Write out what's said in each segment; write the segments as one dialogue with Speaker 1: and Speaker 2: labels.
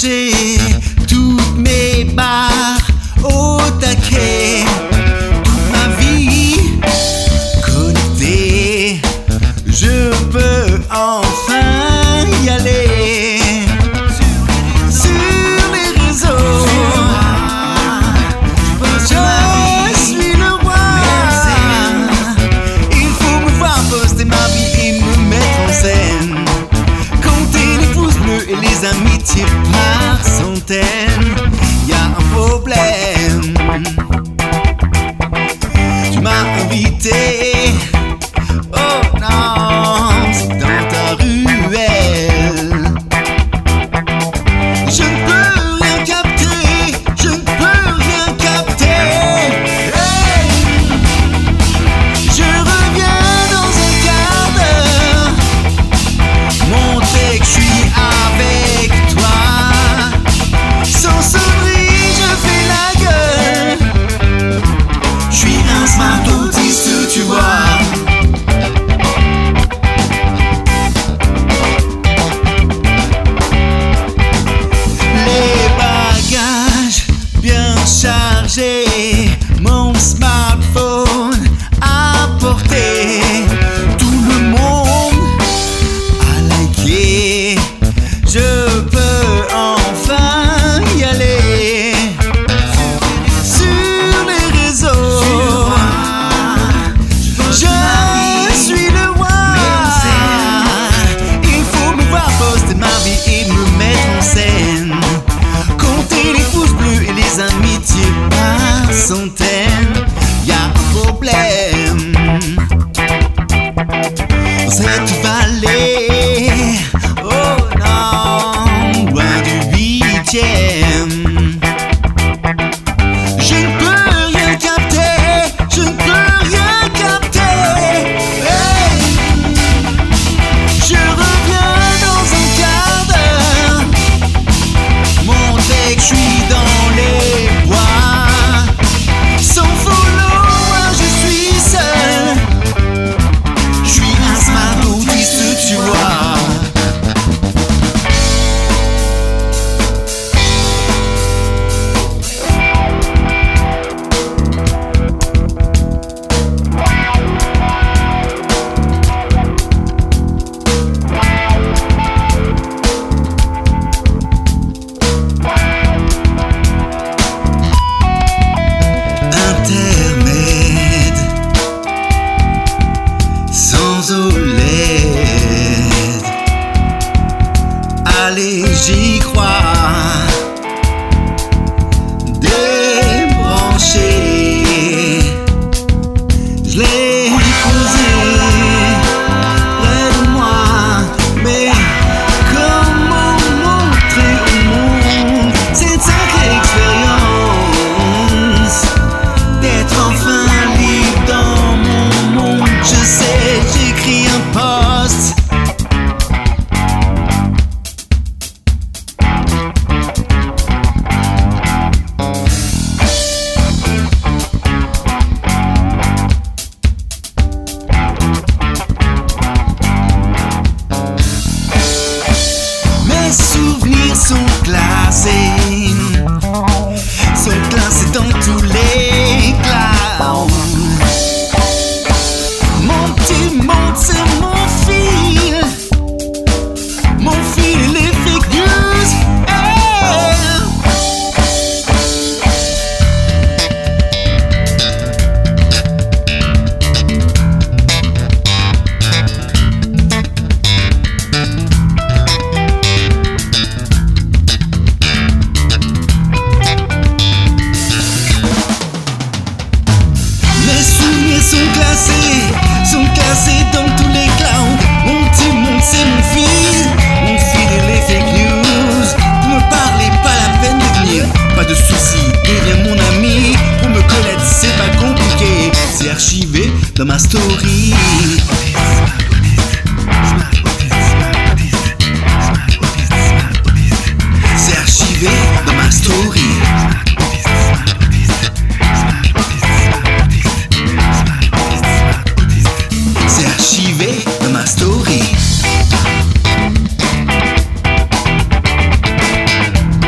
Speaker 1: télécharger toutes mes barres au taquet. Toute ma vie connectée, je peux enfin y aller. Sur les réseaux, je suis le roi. Il faut me voir poster ma vie et me mettre en scène. Compter les pouces bleus et les amitiés par centaines. Y a un problème. Tu m'as invité, oh non, c'est dans ta ruelle. Je ne peux rien capter, je ne peux rien capter. Hey! Je reviens dans un quart d'heure. Montrer que je suis avec toi. Sans sonnerie, je fais la gueule. Je suis un smart autiste, tu vois. Chargé, mon smartphone à portée. Tout le monde a liké. Je peux enfin y aller. Sur les réseaux, je suis le roi. Il faut me voir poster ma vie et me mettre en scène. Compter les pouces bleus et les amitiés par centaines. Y a un problème. Dans cette vallée, oh non, loin du 8e. Je ne peux rien capter, je ne peux rien capter. Hey! Je reviens dans un quart d'heure. Montrer que je suis dans les bois. Sans follower, je suis seul. Je suis un smart autiste, tu vois. Allez, j'y crois. Débranché, je l'ai posé près de moi. Mais comment montrer au monde cette sacrée expérience d'être enfin libre dans mon monde? Je sais, j'écris un post. Mes souvenirs sont classés dans tous les clouds. Mon petit monde, c'est mon fil et les fake news. Hey! Sont classés dans tous les clouds. Mon petit monde, c'est mon fil et les fake news. Pour me parler, pas la peine de venir. Pas de soucis, deviens mon ami. Pour me connaître, c'est pas compliqué. C'est archivé dans ma story. C'est archivé dans ma story. story.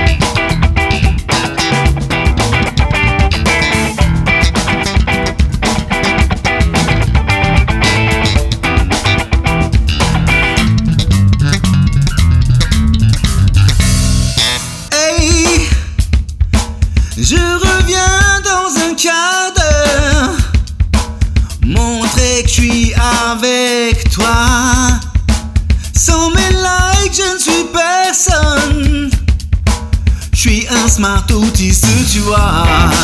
Speaker 1: smart autiste, tu vois.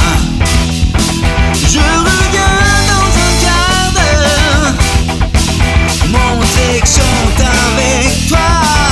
Speaker 1: Je reviens dans un quart d'heure. Mon texte chante avec toi.